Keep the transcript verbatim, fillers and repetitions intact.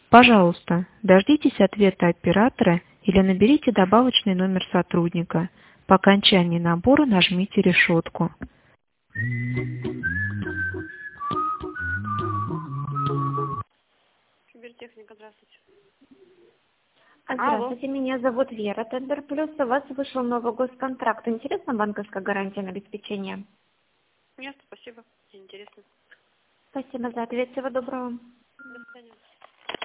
Пожалуйста, дождитесь ответа оператора или наберите добавочный номер сотрудника. По окончании набора нажмите решетку. Кибертехника, здравствуйте. Здравствуйте, Алло. Меня зовут Вера. Тендер Плюс. У вас вышел новый госконтракт. Интересна банковская гарантия на обеспечение? Нет, спасибо. Интересно. Спасибо за ответ. Всего доброго. До свидания.